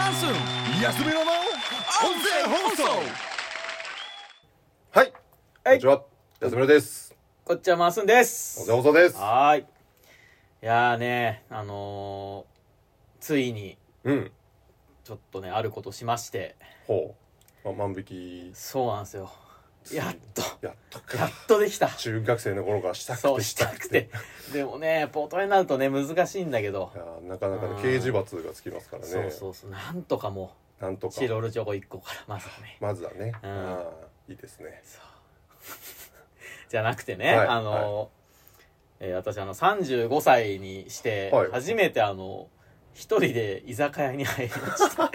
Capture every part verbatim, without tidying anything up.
ャンスン安めのの音声放送。 はい、こんにちは、安村です。 こっちはマースンです。 音声放送です。 はーい。いやーね、あのー、ついにうんちょっとねあることしまして。 ほう、ま、万引き。 そうなんですよ。やっとやっとかやっとできた。 中学生の頃からしたくてそうしたくてでもね大人になるとね難しいんだけど、 いやなかなか、ね、刑事罰がつきますからね。 そうそうそう、なんとかもうなんとかチロルチョコいっこからまずはねまずはね、 うん、 あいいですね。 そうじゃなくてね、はい、あのーはいえー、私あのさんじゅうごさいにして初めてあの、はい、一人で居酒屋に入りました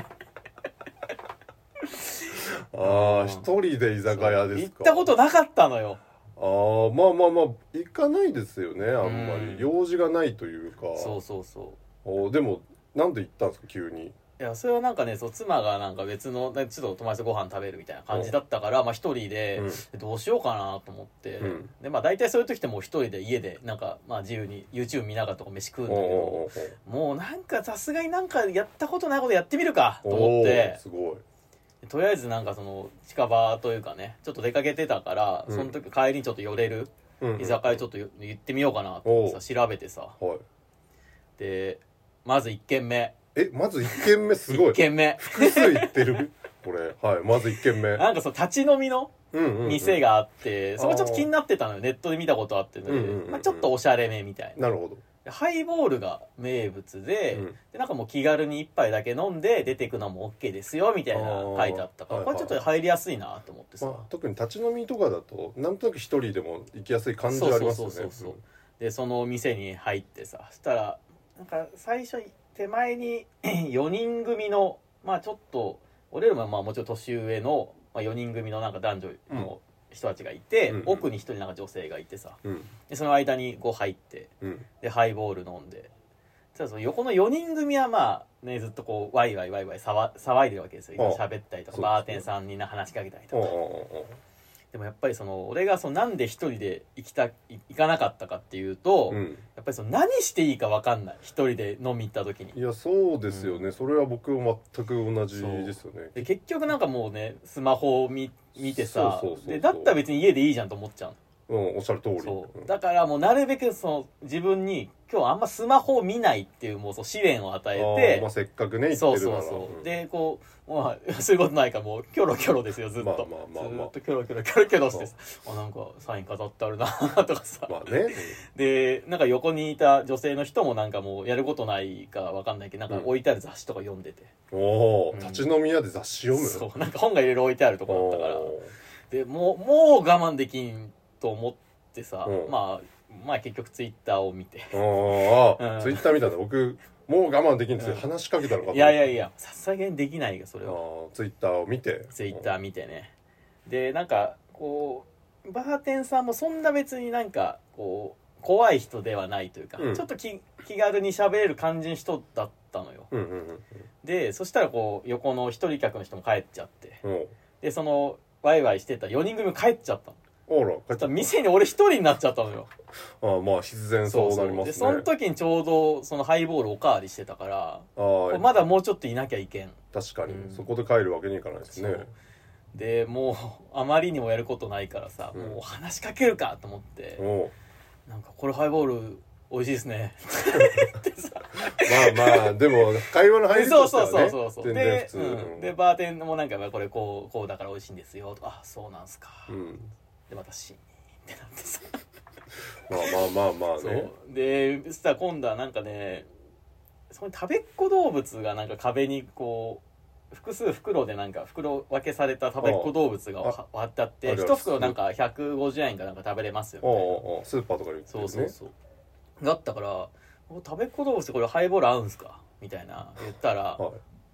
ああ、一人で居酒屋ですか。 行ったことなかったのよ。 ああ、まあまあまあ行かないですよね、あんまり、うん、用事がないというか。 そうそうそう。 おでもなんで行ったんですか急に。 いやそれはなんかね、そう妻がなんか別のちょっと友達とご飯食べるみたいな感じだったから、まあ一人で、うん、どうしようかなと思って、うん、でまあ大体そういう時ってもう一人で家でなんかまあ自由に YouTube 見ながらとか飯食うんだけど、もうなんかさすがになんかやったことないことやってみるかと思って、 すごい。 とりあえずなんかその近場というかねちょっと出かけてたから、うん、その時帰りにちょっと寄れる居酒屋ちょっと行ってみようかなと思ってさ調べてさ、はい、でまずいっけんめ。 えまずいっけんめすごい。いっけんめ複数行ってるこれ。はい、まずいっけんめなんかその立ち飲みの店があって、うんうんうん、そこちょっと気になってたのよ。ネットで見たことあって、ね、うんうんうんまあ、ちょっとおしゃれめみたいな。 なるほど。 ハイボールが名物 で,、うん、でなんかもう気軽に一杯だけ飲んで出てくのも OK ですよみたいな書いてあったから、これちょっと入りやすいなと思ってさ、まあ、 特に立ち飲みとかだとなんとなく一人でも行きやすい感じはありますよね。そうそうそうそう、うん、 でその店に入ってさ、そしたらなんか最初手前によにん組のまあちょっと俺らもまあもちろん年上の、まあ、よにん組のなんか男女の、うん人たちがいて、うんうん、奥に一人なんか女性がいてさ、うん、でその間にこう入って、うん、でハイボール飲んで、その横のよにん組はまあねずっとこうワイワイワイワイ騒いでるわけですよ。喋ったりとかバーテンさんに話しかけたりとか。でもやっぱりその俺がそのなんで一人で行きた行かなかったかっていうと、うん、やっぱりその何していいか分かんない、一人で飲み行った時に。 いやそうですよね、うん、それは僕も全く同じですよね。 で結局なんかもうねスマホを 見, 見てさそうそうそうそう、でだったら別に家でいいじゃんと思っちゃう。 うん、おっしゃる通り。 そう、だからもうなるべくその自分に今日あんまスマホを見ないっていうもうそう試練を与えて、 まあ、せっかくね行ってるなら。 そうそうそう、うん、でこうまあそういうことないからもうキョロキョロですよずっと、まあまあまあまあ、ずっとキョロキョロキョロキョロしてさ、あなんかサイン飾ってあるなとかさ、 まあね、 でなんか横にいた女性の人もなんかもうやることないかわかんないけどなんか置いてある雑誌とか読んでて、 うん、おお、うん、立ち飲み屋で雑誌読む。 そうなんか本がいろいろ置いてあるとこだったから、でもうもう我慢できんと思ってさ、うん、まあまあ結局ツイッターを見て、 ああ、うん、ツイッター見たんだ。僕もう我慢できんですよ、うん、話しかけたのかと。 いやいやいやさすがにできないよそれは。 ツイッターを見てツイッター見てね、でなんかこうバーテンさんもそんな別になんかこう怖い人ではないというか、うん、ちょっと 気, 気軽に喋れる感じの人だったのよ、うんうんうん、でそしたらこう横の一人客の人も帰っちゃって、うん、でそのワイワイしてたよにん組も帰っちゃったの。 あら、帰っちゃった。店に俺一人になっちゃったのよ。 ああ、まあ必然そうなりますね。そうそうでその時にちょうどそのハイボールおかわりしてたから、あまだもうちょっといなきゃいけん。 確かに、うん、そこで帰るわけにいかないですね。 でもうあまりにもやることないからさ、うん、もう話しかけるかと思って、なんかこれハイボール美味しいですねってさまあまあでも会話の入りとしてはね、 そうそうそうそう、 全然普通、 で、うん、でバーテンもなんかこれこうこうだから美味しいんですよとか、あそうなんすか、うん、でまたシーンってなってさまあまあまあまあね。 そうでそしたら今度はなんかね、そこに食べっ子動物がなんか壁にこう複数袋でなんか袋分けされた食べっ子動物が割ってあって、一袋なんかひゃくごじゅうえんかなんか食べれますよみたいな。 ああスーパーとかで売ってるね。 そうそうそうだったから食べっ子動物これハイボール合うんすかみたいな言ったら、はい、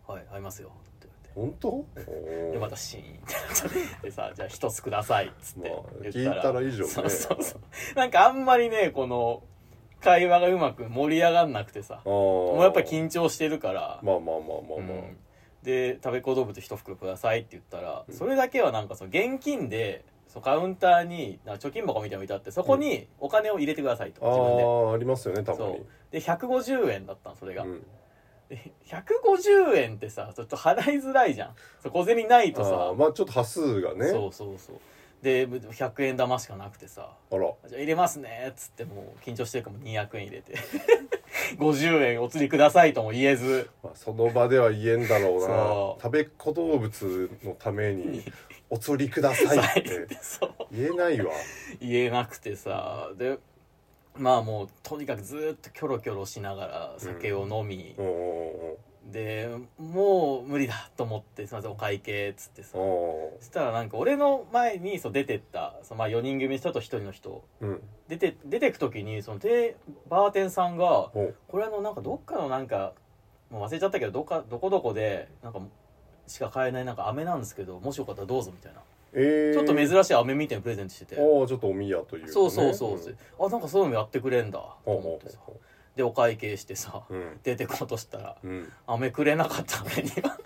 はい、合いますよって言われて、 本当？ でまたシーンってなってさじゃあ一つくださいっつって言ったら、 まあ、聞いたら以上ね。 そうそうそうなんかあんまりねこの会話がうまく盛り上がんなくてさ、もうやっぱり緊張してるから、 まあまあまあまあまあ、うん、 で食べっ子動物一袋くださいって言ったら、うん、それだけはなんかその現金でそうカウンターに貯金箱みたいなの置いてあって、そこにお金を入れてくださいと、うん、自分で。 ああありますよねたまに。 でひゃくごじゅうえんだったのそれが、うん、 ひゃくごじゅうえんってさちょっと払いづらいじゃん。そう小銭ないとあさーまあちょっと端数がね。 そうそうそうでひゃくえん玉しかなくてさ、 あらじゃあ入れますねっつってもう緊張してるからもうにひゃくえん入れてごじゅうえんお釣りくださいとも言えず、 まあ、その場では言えんだろうな。 そう食べっ子動物のためにお釣りくださいってそう言えないわ。 言えなくてさ、でまあもうとにかくずーっとキョロキョロしながら酒を飲み、 うんうんうんでもう無理だと思って「すいませんお会計」っつってさ、 おそしたらなんか俺の前にそう出てったそのまあよにん組の人とひとりの人うん出て出てく時にそのテバーテンさんがおこれあのなんかどっかのなんかもう忘れちゃったけどどっかどこどこでなんかしか買えないなんか飴なんですけどもしよかったらどうぞみたいな、 えー、 ちょっと珍しい飴みたいなプレゼントしてて、 おーちょっとおみやというかね、 そうそうそう、 んあなんかそういうのやってくれんだとほう思ってさ、 ほうほでお会計してさ、 ううん出てこうとしたらうん飴くれなかった飴には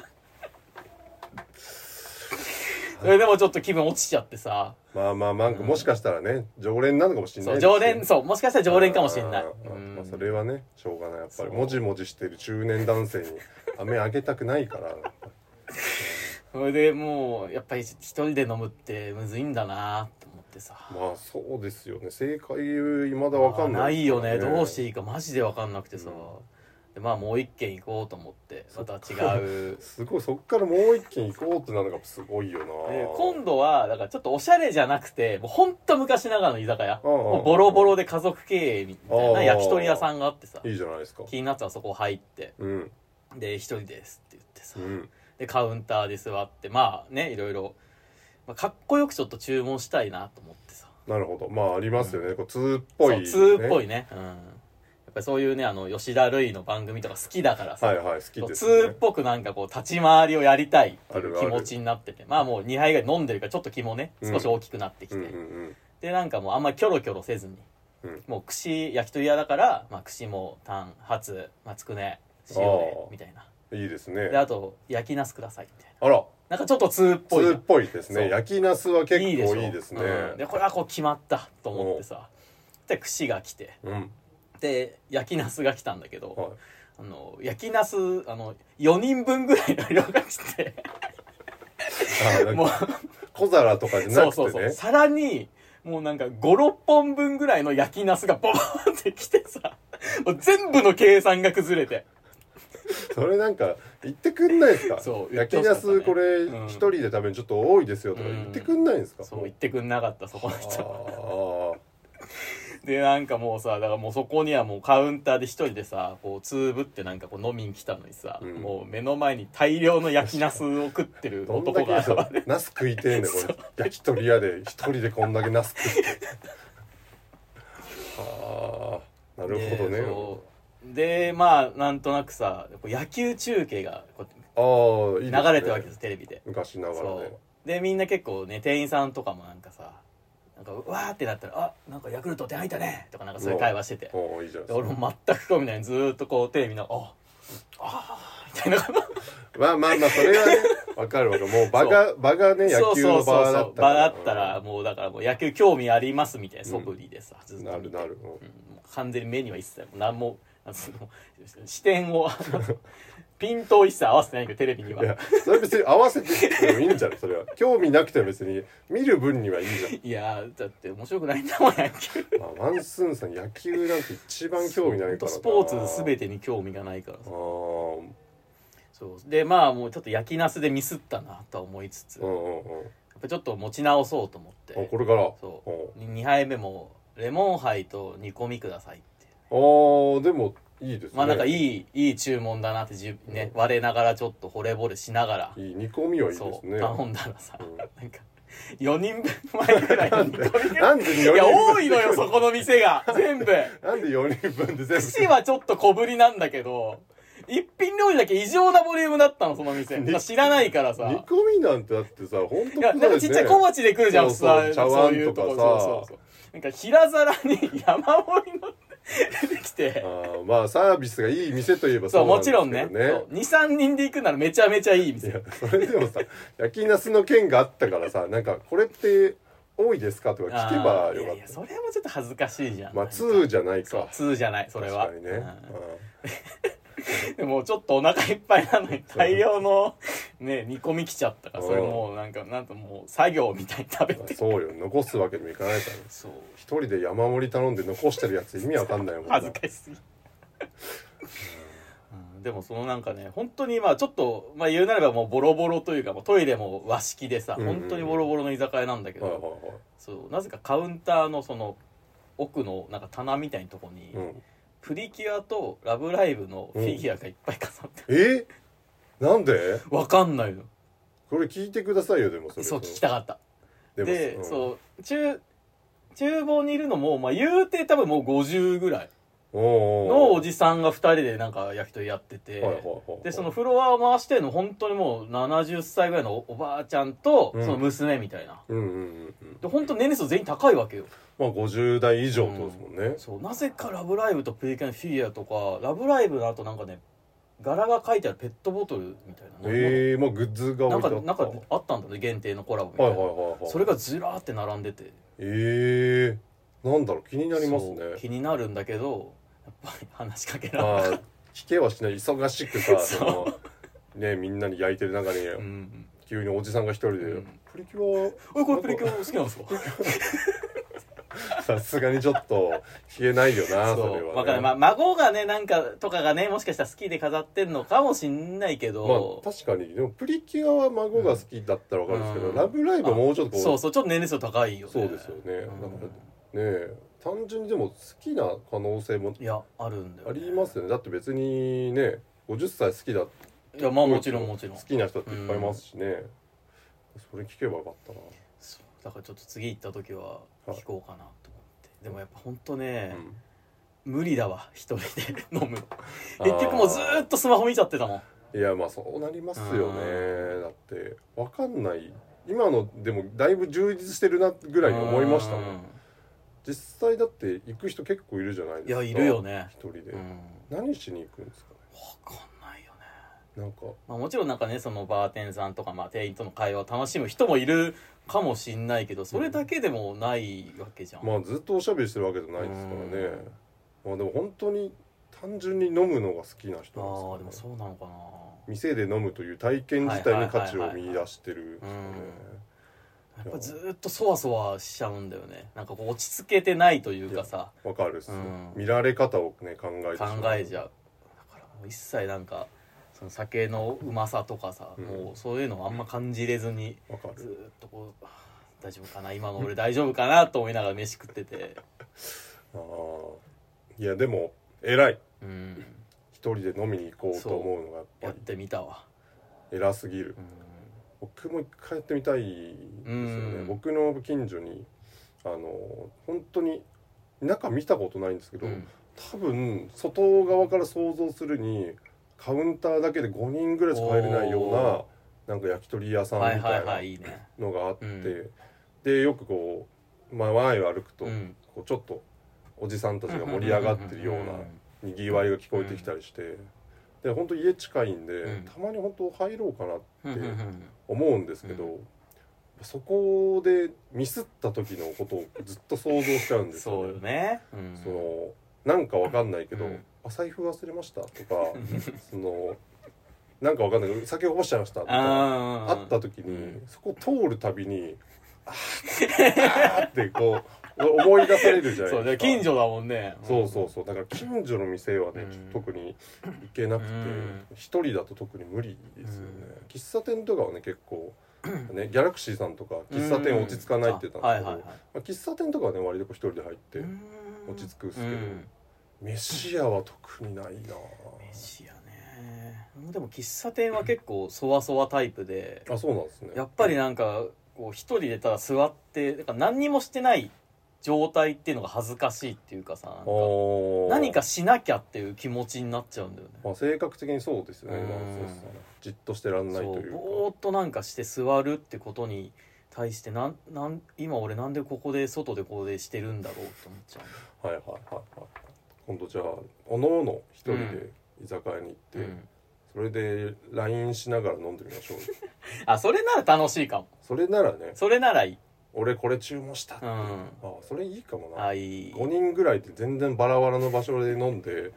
それでもちょっと気分落ちちゃってさ、 まあまあなんかもしかしたらね、常連なのかもしれなそういですよ常連そうもしかしたら常連かもしれない、 あーうんまあ、それはねしょうがないやっぱりそうもじもじしてる中年男性に飴あげたくないからそれでもうやっぱり一人で飲むってむずいんだなと思ってさ、 まあそうですよね正解未だわかんないないよねどうしていいいかマジで分かんなくてさ、 うんでまあもう一軒行こうと思ってまた違うすごいそっからもう一軒行こうってなるのがすごいよなで今度はだからちょっとおしゃれじゃなくてもうほんと昔ながらの居酒屋、 うんうんもうボロボロで家族経営みたいな焼き鳥屋さんがあってさ、 いいじゃないですか気になったらそこ入ってうんで一人ですって言ってさ、 うんでカウンターで座ってまあねいろいろ、まあ、かっこよくちょっと注文したいなと思ってさ、 なるほどまあありますよね、こう通っぽい、ね、 そう通っぽいね、うん、やっぱりそういうねあの吉田類の番組とか好きだからさ、 はいはい好きです通っねぽくなんかこう立ち回りをやりたいっていうあるある気持ちになってて、まあもうにはいぐらい飲んでるからちょっと気もね少し大きくなってきて、 うんうんうんでなんかもうあんまりキョロキョロせずに、 うんもう串焼き鳥屋だから、まあ、串もタンハツ、まあ、つくね塩であーみたいな、 いいですねであと焼きナスくださいみたいな、 あらなんかちょっと通っぽいじゃん通っぽいですそうね焼きナスは結構いいでしょですねうんでこれはこう決まったと思ってさ、で串が来てうんで焼きナスが来たんだけど、 はいあの焼きナスあのよにんぶんぐらいの量が来てあなんもうか小皿とかじゃそうなくてねそうそうさらにもうなんかごろっぽんぶんぐらいの焼きナスがボーンって来てさもう全部の計算が崩れてそれなんか言ってくんないですかそう言って焼きほしかったねナスこれうん一人で食べるのちょっと多いですよとか言ってくんないんですか、 そう言ってくんなかったそこのあ人ーでなんかもうさだからもうそこにはもうカウンターで一人でさこうつぶってなんかこう飲みに来たのにさ、 うんもう目の前に大量の焼きナスを食ってるどんだ男が現けそうれてナス食いてえねんこれ焼き鳥屋で一人でこんだけナス食ってああなるほどねでそうでまあなんとなくさこう野球中継がこうああいいですね流れてるわけですテレビで昔ながらそねうでみんな結構ね店員さんとかもなんかさなんかうわーってなったら「あなんかヤクルト点入ったね」とかなんかそういう会話してておおいいじゃないでですか俺も全く興味ないのにずーっとこうテレビの「ああー」みたいなまあまあまあそれはねわかるわかるもう場が場がね野球の場だった場だったらもうだからもう野球興味ありますみたいな素振りでさ、ずっと見てなるなるうんもう完全に目には一切何もあの視点をピントを一切合わせてないけどテレビにはいやそれ別に合わせてもいいんじゃないそれは興味なくても別に見る分にはいいじゃんいやだって面白くないんだもん野球まあ、ワンスーンさん野球なんて一番興味ないからなスポーツ全てに興味がないからあさーそうでまあもうちょっと焼きナスでミスったなとは思いつつ、やっうんうんうんぱちょっと持ち直そうと思ってあこれからそうにはいめもレモンハイと煮込みくださいってあーでもいいですねまあなんかいいいいい注文だなってじね我ながらちょっと惚れ惚れしながらいい煮込みはいいですそうね頼んだらさ、 うんなんかよにんぶん前ぐらいの煮込みがなんでよいやにん多いのよそこの店が全部なんでよにんぶんで全部串はちょっと小ぶりなんだけど一品料理だけ異常なボリュームだったのその店、 にまあ知らないからさ煮込みなんてだってさほんといやなんかちっちゃい小鉢で来るじゃん普通はそうそう茶碗そういうとことかさそうそうそうなんか平皿に山盛りの出てきてあーまあサービスがいい店といえばそうなんですけどもちろんねにさんにんで行くならめちゃめちゃいいい店やそれでもさ焼きナスの件があったからさなんかこれって多いですかとか聞けばあーいやいやよかったそれもちょっと恥ずかしいじゃんまあにじゃないそうかにじゃないそれは確かにね、 うんうんでもちょっとお腹いっぱいなのに大量のね煮込みきちゃったから、それもうなんかなんともう作業みたいに食べて、 そうよ、残すわけにもいかないからね。 そう一人で山盛り頼んで残してるやつ意味わかんないよ。 恥ずかしすぎ、うん、でもそのなんかね本当にまあちょっとまあ言うなればもうボロボロというか、もうトイレも和式でさ、 うんうん本当にボロボロの居酒屋なんだけど、 はいはいはい。 そうなぜかカウンターのその奥のなんか棚みたいなとこに、 うんプリキュアとラブライブのフィギュアがいっぱい飾ってる、 えなんでわかんないの。 これ聞いてくださいよ。でもそれそう聞きたかった。 でもで、 うんそう厨厨房にいるのも、まあ、言うて多分もうごじゅうぐらいおーおーのおじさんがふたりでなんか焼き鳥やってて、 はいはいはいはいでそのフロアを回してるの本当にもうななじゅっさいぐらいのおおばあちゃんとうんその娘みたいな、 うんうんうんうんで本当年齢層全員高いわけよ。 まあごじゅう代以上ってことですもんね。 そうなぜかラブライブとプリキュアのフィギュアとか、ラブライブの後なんかね柄が書いてあるペットボトルみたいな、 ええー、まあグッズがなん置いてあった。 かなんかあったんだね、限定のコラボみたいな、 はいはいはいはい。 それがずらーって並んでて、 ええー、なんだろう、気になりますね。 そう気になるんだけどやっぱり話しかけらまあれない、 聞けはしない、忙しくさ、 そうそのねみんなに焼いてる中に、 うん急におじさんが一人で、 うんプリキュえこれプリキュア好きなんですかアさすがにちょっと消えないよな、そそれは、ね。 うわかる、まあ、孫がねなんかとかがねもしかしたら好きで飾ってんのかもしんないけど、 まあ確かにでもプリキュアは孫が好きだったらわかるんですけど、 うんラブライブはもうちょっとこう、 そうそうちょっと年齢層高いよね。 そうですよね、 うんだからねえ単純にでも好きな可能性もいやあるんだよ、 あね、 りますよね。だって別にねごじゅっさい好きだいやまあもちろんもちろん好きな人っていっぱいいますしね、それ聞けばよかったな。 そうだからちょっと次行った時ははい聞こうかなと思って、でもやっぱほんとね、 うん無理だわ一人で飲む結局もうずーっとスマホ見ちゃってたもん。 いやまあそうなりますよね。だってわかんない、今のでもだいぶ充実してるなぐらいに思いましたもん。 うん実際だって行く人結構いるじゃないですか。 いやいるよね一人で、 うん何しに行くんですかね。 分かんないよね。 なんかまあ、もちろんなんかねそのバーテンさんとか、まあ、店員との会話を楽しむ人もいるかもしんないけど、それだけでもないわけじゃん、 まあずっとおしゃべりしてるわけじゃないですからね。まあでも本当に単純に飲むのが好きな人なんですああかね。 でもそうなのかな。 店で飲むという体験自体に価値を見出してるんですよね。 やっぱずーっとそわそわしちゃうんだよね。なんかこう落ち着けてないというかさ、 わかるっす、 うん見られ方をね考えてし考まうえちゃう。だからもう一切なんかその酒のうまさとかさ、 うんもうそういうのをあんま感じれずにわかる。 ずーっとこう大丈夫かな今の俺大丈夫かなと思いながら飯食ってて、 ああいやでも偉い、 うん、 一人で飲みに行こうと思うのがやっぱりやってみたわ。 偉すぎる。 うん僕も一回やってみたいですよね。 うん僕の近所にあの本当に中見たことないんですけど、 うん多分外側から想像するにカウンターだけでごにんぐらいしか入れないようおななんか焼き鳥屋さんみはいはいたいないはいいね。 のがあって、 うんでよくこう、まあ、前を歩くと、 うんこうちょっとおじさんたちが盛り上がってるようなにぎわいが聞こえてきたりして、で本当家近いんで、 うんたまに本当入ろうかなってうんうんうん思うんですけど、 うそこでミスった時のことをずっと想像しちゃうんですそうよよね。 ね。うんそのなんかわかんないけど、 うんあ財布忘れましたとかそのなんかわかんないけど酒こぼしちゃいましたとかああった時に、 うんそこ通るたびにあーあーってこう思い出されるじゃないそうですか。 で近所だもんね。 そうそうそうだから近所の店はね、 うん特に行けなくてうん一人だと特に無理ですよね、 うん喫茶店とかはね結構ねギャラクシーさんとか喫茶店落ち着かないって言ったんですけど、 うんあはいはいはいまあ、喫茶店とかはね割とこう一人で入ってうん落ち着くっすけど、 うん飯屋は特にないな。 飯屋ね。でも喫茶店は結構そわそわタイプで、 あそうなんですね。 やっぱりなんかこう一人でただ座ってだから何にもしてない状態っていうのが恥ずかしいっていうかさ、なんかあ何かしなきゃっていう気持ちになっちゃうんだよね。 まあ、性格的にそうですよね。 うんまあそうですねじっとしてらんないそうというか。 ぼーっとなんかして座るってことに対してなんなん今俺なんでここで外でここでしてるんだろうって思っちゃうんだよ。 はいはいはいはい。今度じゃあおのおの一人で居酒屋に行って、 うんそれで ライン しながら飲んでみましょう。 あそれなら楽しいかも。 それならね、 それならいい。 俺これ注文したって、 うんあそれいいかもな。 あいい。 ごにんぐらいで全然バラバラの場所で飲んで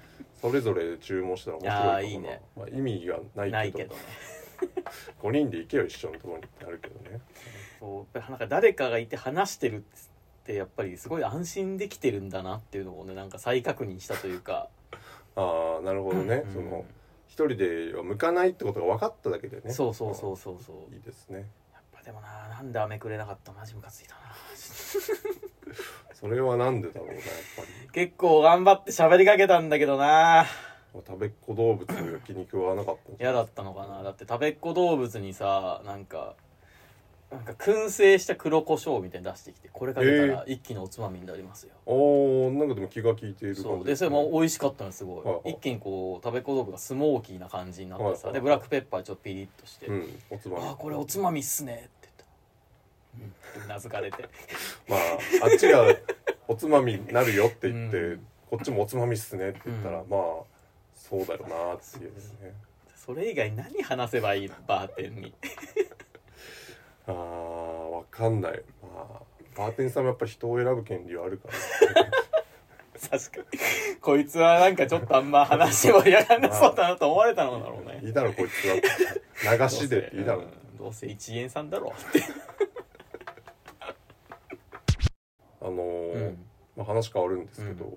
それぞれ注文したら面白いかもな。 あーいいね、 まあ、意味がないけどないけどねごにんで行けよ一緒のところにってなるけどね。 そうやっぱりなんか誰かがいて話してるってやっぱりすごい安心できてるんだなっていうのをねなんか再確認したというかああなるほどね、 うん、 その一人では向かないってことが分かっただけでね。 そうそうそうそうそういいですね。 やっぱでもななんで飴くれなかったマジムカついたなそれはなんでだろうなやっぱり。 結構頑張って喋りかけたんだけどな食べっ子動物が気に食わなかったんじゃない嫌だったのかな。だって食べっ子動物にさなんかなんか燻製した黒胡椒みたいに出してきてこれかけたら一気におつまみになりますよ、 おーなんかでも気が利いている感じそうでそれも美味しかったのすごい、 はいはい一気にこう食べっ子動物がスモーキーな感じになってさ、 はいはいでブラックペッパーちょっとピリッとして、 うんおつまみ。 ああこれおつまみっすねって言ったうんうなずかれてまああっちがおつまみになるよって言って、 うんこっちもおつまみっすねって言ったら、 うんまあそうだよなっていうね。 それ以外何話せばいいのバーテンにあーわかんない。まあバーテンさんもやっぱり人を選ぶ権利はあるから、ね、 確かにこいつはなんかちょっとあんま話盛り上がんなそうだなと思われたのだろうねいいだろこいつは流しでっていいだろう。 うんどうせ一円さんだろうってあのーうんまあ、話変わるんですけど、 うん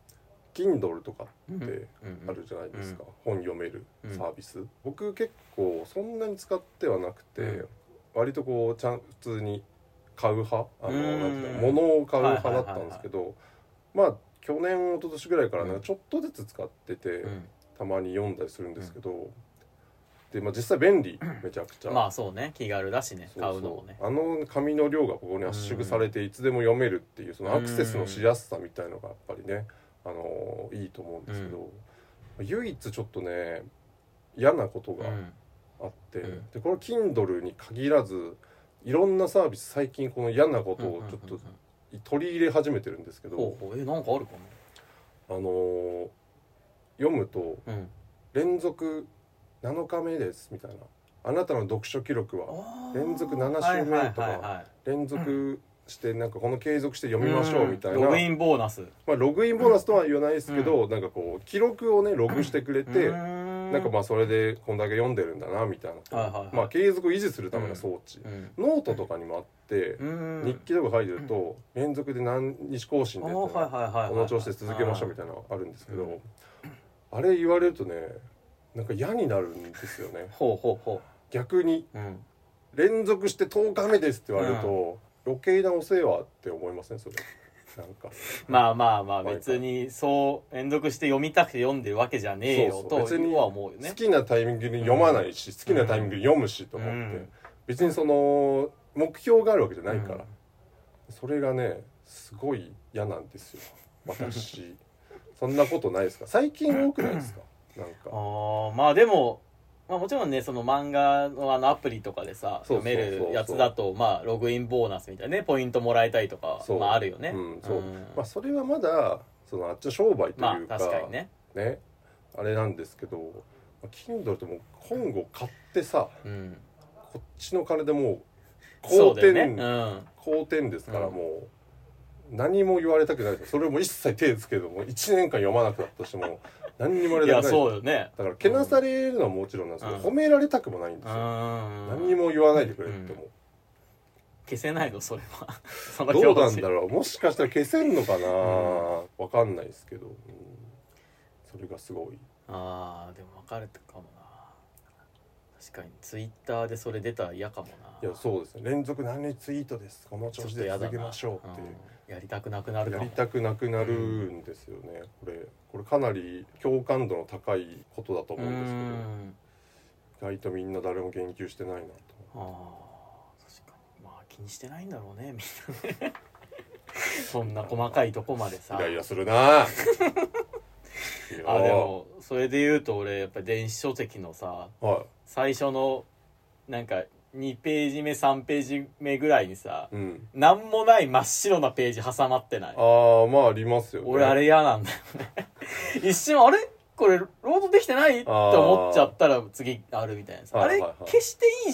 Kindle とかうんってうんあるじゃないですか、 うん本読めるサービス、僕結構そんなに使ってはなくて、 うん割とこうちゃん普通に買う派あの、 うんなんていうの物を買う派だったんですけど、まあ去年一昨年ぐらいからね、 うんちょっとずつ使ってて、 うんたまに読んだりするんですけど、で、まあ、実際便利めちゃくちゃ、 まあそうね気軽だしねそうそう買うのもねあの紙の量がここに圧縮されていつでも読めるっていうそのアクセスのしやすさみたいのがやっぱりね、あのーいいと思うんですけど、唯一ちょっとね嫌なことがうんあって、 うんでこれ Kindle に限らずいろんなサービス最近この嫌なことをちょっと取り入れ始めてるんですけど、 ほうほうえなんかあるかあのー読むとなうん連続なのかめですみたいな、あなたの読書記録はあー連続なな週目とかはいはいはいはい連続してなんかこの継続して読みましょうみたいな、 ログインボーナスまあ、ログインボーナスとは言わないですけど、なんかこう記録をねログしてくれて、 ななんかまあそれでこんだけ読んでるんだなみたいな、 はいはいはいまあ継続維持するための装置、 うんノートとかにもあって、 うん日記とか書いてると、連続で何日更新でってあーはいはいはいはいこの調子で続けましょうみたいなのがあるんですけど、あれ言われるとねなんか嫌になるんですよね。 ほうほうほ逆にううん連続してとおかめですって言われると、余計なお世話って思いませんそれなんかまあまあまあはい別にそう連続して読みたくて読んでるわけじゃねえよそうそう別にとは思うよね好きなタイミングに読まないし、好きなタイミングに読むしと思って、 うん別にその目標があるわけじゃないから、 うんそれがねすごい嫌なんですよ私そんなことないですか最近多くないですかなんかあーまあでも、まあ、もちろんねその漫画のあのアプリとかでさそうそうそう読めるやつだとまあログインボーナスみたいなねポイントもらえたりとかそうまああるよねうんそううんまあそれはまだそのあっちの商売とまあいうか、 確かにねねあれなんですけど Kindle ってもう本を買ってさうんこっちの金でもうそう好点、 だよねうん好点ですから、 うんもう何も言われたくないです。それも一切手つけどもいちねんかん読まなくなったとしても何にも言われいやたくないそうよねだからけなされるのはもちろんなんですけど、 うん褒められたくもないんですよ、 うん何にも言わないでくれっても、 消せないのそれはそのどうなん表示だろうもしかしたら消せんのかな、 んわかんないですけど、うんそれがすごいああでも分かれたかもな確かにツイッターでそれ出たら嫌かもないやそうですね連続何日ツイートですこの調子で続けましょうっていううんやりたくなくなるかもやりたくなくなるんですよね、これこれかなり共感度の高いことだと思うんですけど意外とみんな誰も言及してないなとああ確かにまあ気にしてないんだろうねみんなねそんな細かいとこまでさイライラするなあでもそれで言うと俺やっぱり電子書籍のさは最初のなんかにページ目さんページ目ぐらいにさい、うん、 なんもない真っ白なページ挟まってないああまあありますよね俺あれ嫌なんだよね一瞬あれこれロードできてないって思っちゃったら次あるみたいなさあれはいはいはい消していいじゃん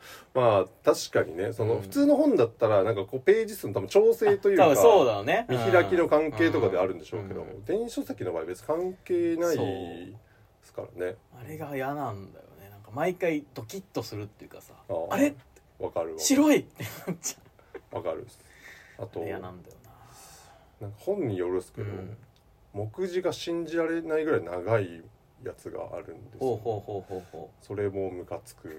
まあ確かにねその、 うん普通の本だったらなんかこうページ数の多分調整というか多分そうだよね見開きの関係とかであるんでしょうけど、 うん電子書籍の場合別に関係ないそうですからね。 あれが嫌なんだよね。なんか毎回ドキッとするっていうかさあーあれわかるわ白いってなっちゃわかるあとう嫌なんだよなんか本によるっすけど、 うん目次が信じられないぐらい長いやつがあるんですよ。 な。ほうほうほうほうほそれもムカつく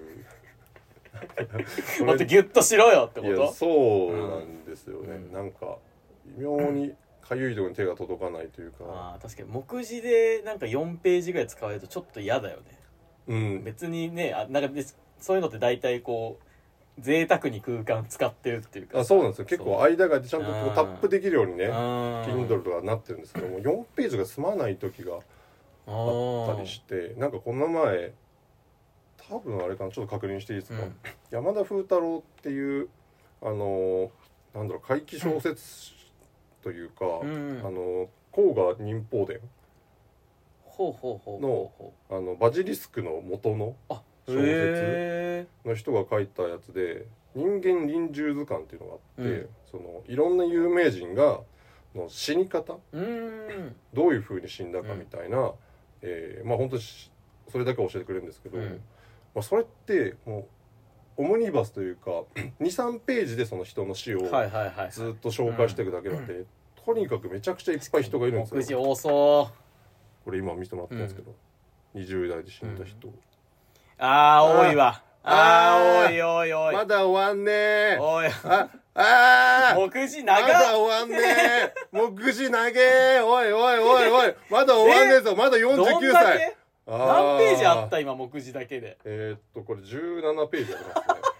うもっとギュッとしろよってこいやと。 そうなんですよね、 うんなんか微妙にかゆいところに手が届かないというか、 あー確かに目次でなんかよんページぐらい使われるとちょっと嫌だよね。 うん別にねあなんかでそういうのって大体こう贅沢に空間使ってるっていうかあそうなんですよ結構間があってちゃんとこうんうタップできるようにねうん Kindle とかなってるんですけどもよんページが済まない時があったりしてなんかこの前多分あれかなちょっと確認していいですか、 うん山田風太郎っていうあのなんだろう怪奇小説というか、 うんあの甲賀忍法伝ほうほうほうのほうほあのバジリスクの元のうあ小説への人が書いたやつで「人間臨終図鑑」っていうのがあって、 うんそのいろんな有名人がの死に方ーうーんどういう風に死んだかみたいな、えーまあ本当にしそれだけ教えてくれるんですけど、 うんまあ、それってもうオムニバスというかにさんページでその人の死をはいはいはいずっと紹介していくだけなんで、とにかくめちゃくちゃいっぱい人がいるんですよ。 目次多そう。 これ今見せてもらってるんですけど、にじゅう代で死んだ人、 あー多いわ。ああーー多いおいおいまだ終わんねーおいああー目次まだ長っ終わんねー目次長えおいおいおいおいまだ終わんねえぞまだよんじゅうきゅうどんだ歳けあ何ページあった今目次だけで。 えー、っとこれじゅうななページありますね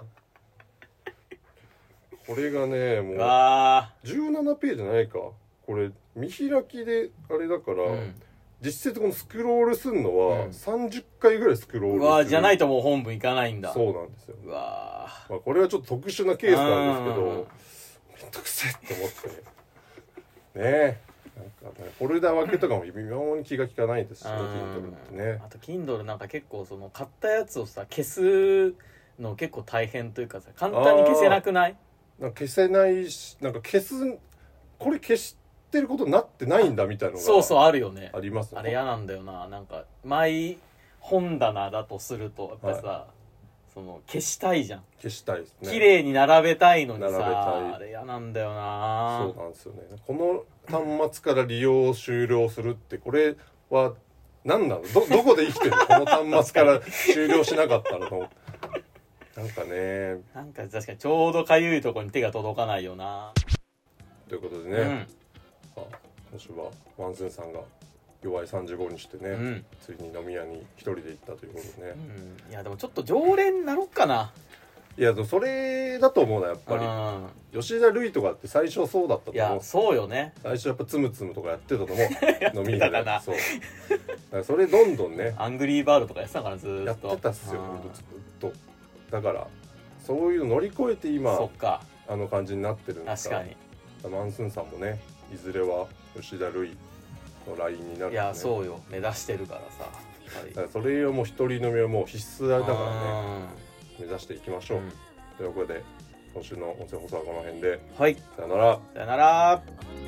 これがねもううわじゅうななページじゃないかこれ見開きであれだから、 ーうん実質このスクロールするのうはんさんじゅっかいぐらいスクロールするうわーじゃないともう本部行かないんだ。 そうなんですよ、 うわまあ、これはちょっと特殊なケースなんですけうんどめんどくせえって思ってねえなんかねフォルダ分けとかも微妙に気が利かないですしねー Kindle ってねあと Kindle なんか結構その買ったやつをさ消すの結構大変というかさ簡単に消せなくない？ なんか消せないしなんか消すこれ消してることになってないんだみたいなのがそうそうあるよね。 ありますよあれ嫌なんだよな。なんかマイ本棚だとするとやっぱりさ、 はその消したいじゃん。 消したいですね綺麗に並べたいのにさ並べたいあれ嫌なんだよな。 そうなんですよねこの端末から利用終了するってこれは何なの ど, どこで生きてるのこの端末から終了しなかったのなんかねなんか確かにちょうどかゆいところに手が届かないよな。 ということでね、 うんまあ、今週はワンセンさんが弱いさんじゅうごにしてね、 うんついに飲み屋に一人で行ったということでね、 うん、いやでもちょっと常連なろっかな。 いやでもそれだと思うなやっぱり、吉田類とかって最初そうだったうん、いと思うやそうよね。 最初やっぱつむつむとかやってたと思う飲み屋たかなでそうだからそれどんどんねアングリーバードとかやってたからずーやっとってたっすようんほんとずっとだからそういうの乗り越えて今そっかあの感じになってるんです確かに。 マンスンさんもねいずれは吉田類の ライン になるんいで、ね、 やそうよ目指してるからさやっぱりだからそれをもう一人飲みはもう必須だからねう目指していきましょう、 んということで今週の音声放送はこの辺ではいさよなら。 さよなら。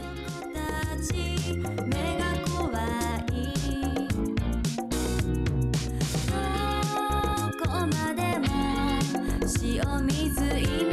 目が怖いどこまでも塩水今